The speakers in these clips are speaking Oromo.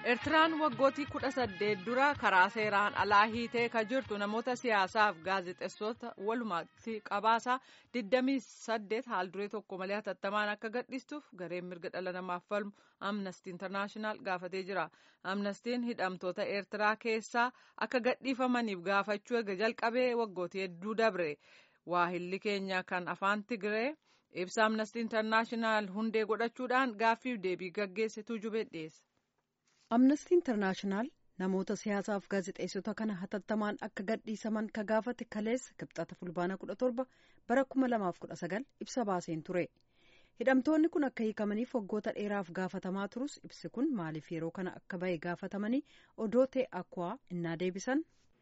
Eertiraan waggootii 18 dura karaa seeraan alaa hiitee ka jirtu namoota siyaasaaf gaazexeessota walumaatti qabaasaa 28 haalduree tokko malee hatattamaan akka gadhiistuuf gareen mirga dhala namaaf falmu Amnesty International gaafatee jira. Amnestiin hidhamtoota Eertiraa keessaa akka gadhiifamaniif gaafachuu erga jalqabee waggootii hedduu dabre. Waahilli keenya kan afaan Tigiree ibsa Amnesty International hundee godhachuudhaan gaaffiif deebii gaggeessituu jubee dhiyeesse. Amnesty International namoota siyaasaaf gaazexeessota kana hatattamaan akka gadhiisaman ka gaafate kaleessa kibxata fulbaana 17 bara 2019 ibsa baaseen ture. Hidhamtoonni kun akka hiikamaniif waggoota dheeraaf gaafatamaa turus ibsi kun maaliif yeroo kana akka bahe gaafatamanii Odootee Akwaa innaa deebisan.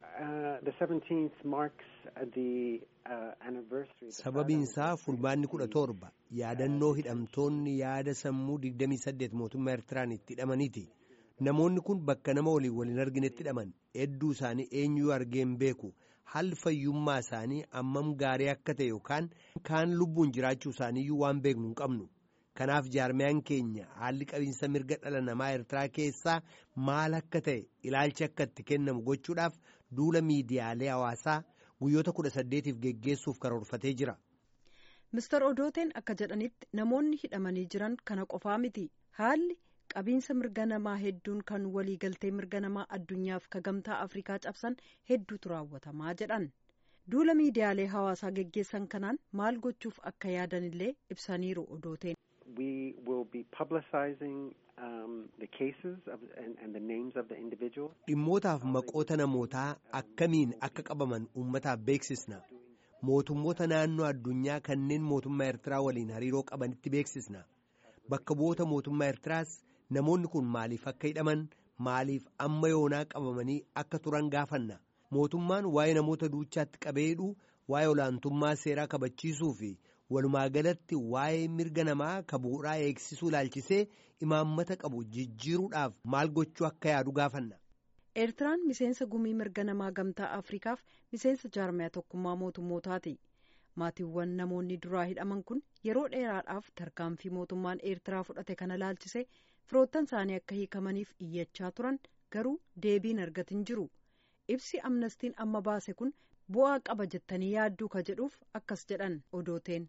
Sababiin isaa fulbaanni 17 yaadannoo hidhamtoonni yaada sammuu 28 mootummaa Eertiraan itti hidhamaniiti. Namoonni kun bakka nama waliin arginetti hidhaman hedduu isaanii eenyuu argeen beeku haalli fayyummaa isaanii ammam gaarii akka ta'e yookaan kaan lubbuun jiraachuu isaaniiyyuu waan beeknu hin qabnu. Kanaaf jaarmiyaan keenya haalli qabiinsa mirga dhala namaa Eertiraa keessaa maal akka ta'e ilaalchi akka itti kennamu gochuudhaaf duula miidiyaalee hawaasaa guyyoota 18f geggeessuuf karoorfatee jira. Mr. Odooteen akka jedhanitti namoonni hidhamanii jiran kana qofaa miti. Haalli qabiinsa mirga namaa hedduun kan waliigaltee mirga namaa addunyaaf ka gamtaa Afrikaa cabsan hedduutu raawwatamaa jedhan. Duula miidiyaalee hawaasaa geggeessan kanaan maal gochuuf akka yaadanillee ibsaniiru Odooteen. We will be publicizing the cases and the names of the individuals. Dhimmootaaf maqoota namootaa akkamiin akka qabaman uummataaf beeksisna. Mootummoota naannoo addunyaa kanneen mootummaa Eertiraa waliin hariiroo qabanitti beeksisna. Bakka bu'oota mootummaa Eertiraas namoonni kun maaliif akka hidhaman maaliif amma yoonaa qabamanii akka turan gaafanna. Mootummaan waa'ee namoota duuchaatti qabeedhu waa'ee olaantummaa seeraa kabachiisuu fi walumaa galatti waa'ee mirga namaa ka bu'uuraa eegsisuu ilaalchisee imaammata qabu jijjiiruudhaaf maal gochuu akka yaadu gaafanna. Eertiraan miseensa gumii mirga namaa gamtaa Afrikaaf miseensa jaarmiyaa tokkummaa mootummootaati. Maatiiwwan namoonni duraa hidhaman kun yeroo dheeraadhaaf tarkaanfii mootummaan Eertiraa fudhate kana ilaalchisee firoottan isaanii akka hiikamaniif iyyachaa turan garuu deebiin argatin jiru. Ibsi Amnestiin amma baase kun bu'aa qaba jettanii yaadduu ka jedhuuf akkas jedhan Odooteen.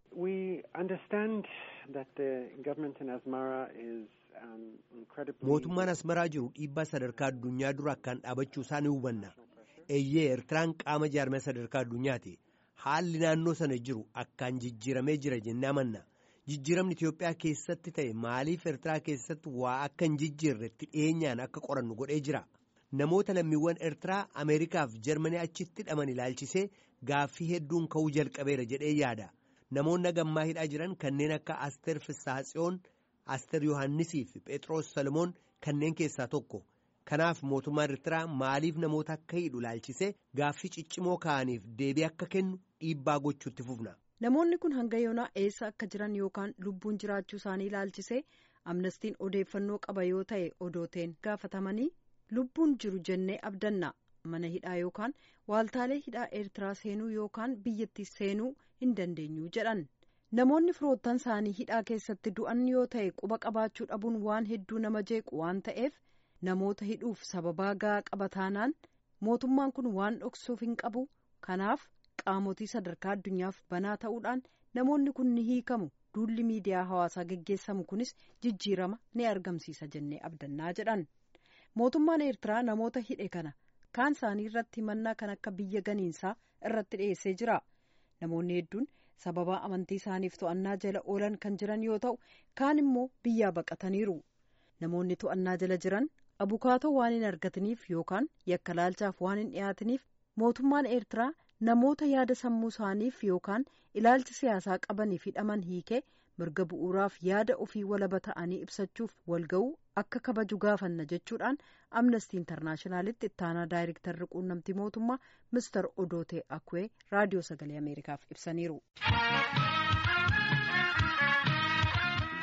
Mootummaan Asmaraa jiru dhiibbaa sadarkaa addunyaa dura akkaan dhaabachuu isaa ni hubanna. Eeyyee Eertiraan qaama jaarmiyaa sadarkaa addunyaati. Haalli naannoo sana jiru akkaan jijjiiramee jira jennee amanna. Jijjiiramni Itiyoophiyaa keessatti ta'e maaliif Eertiraa keessatti waa akka hin jijjiirretti dhiyeenyaan akka qorannu godhee jira. Namoota lammiiwwan Eertiraa Ameerikaaf Jarmanii achitti hidhaman ilaalchisee gaaffii hedduun ka'uu jalqabeera jedhee yaada. Namoonni gammaa hidhaa jiran kanneen akka Asteer Fissaatsiyoon, Asteer Yohaannisii fi Phexros Salomoon kanneen keessaa tokko. Kanaaf mootummaan Eertiraa maaliif namoota akka hidhu ilaalchisee gaaffii ciccimoo ka'aniif deebii akka kennu dhiibbaa gochuutti fufna. Namoonni kun hanga yoonaa eessa akka jiran yookaan lubbuun jiraachuu isaanii ilaalchisee Amnestiin odeeffannoo qaba yoo ta'e Odooteen gaafatamanii lubbuun jiru jennee abdanna. Mana hidhaa yookaan waaltaalee hidhaa Eertiraa seenuu yookaan biyyattii seenuu hin dandeenyu jedhan. Namoonni firoottan isaanii hidhaa keessatti du'an yoo ta'e quba qabaachuu dhabuun waan hedduu nama jeequ waan ta'eef namoota hidhuuf sababaa gahaa qaba taanaan mootummaan kun waan dhoksuuf hin qabu. Kanaaf qaamotii sadarkaa addunyaaf banaa ta'uudhaan namoonni kun ni hiikamu. Duulli miidiyaa hawaasaa geggeessamu kunis jijjiirama ni argamsiisa jennee abdannaa jedhan. Mootummaan Eertiraa namoota hidhe kana kaan isaanii irratti himannaa kan akka biyya ganiinsaa irratti dhiyeessee jira. Namoonni hedduun sababaa amantii isaaniif to'annaa jala oolan kan jiran yoo ta'u kaan immoo biyyaa baqataniiru. Namoonni to'annaa jala jiran abukaatoo waan hin argataniif yookaan yakka laalchaaf waan hin dhiyaataniif mootummaan Eertiraa namoota yaada sammuu isaaniif yookaan ilaalcha siyaasaa qabaniif hidhaman hiikee mirga bu'uuraaf yaada ofii walaba ta'anii ibsachuuf walga'uu akka kabaju gaafanna jechuudhaan Amnesty Internationalitti ittaanaa daayirektarri quunnamtii mootummaa Mr. Odootee Akwee raadiyoo sagalee Ameerikaaf ibsaniiru.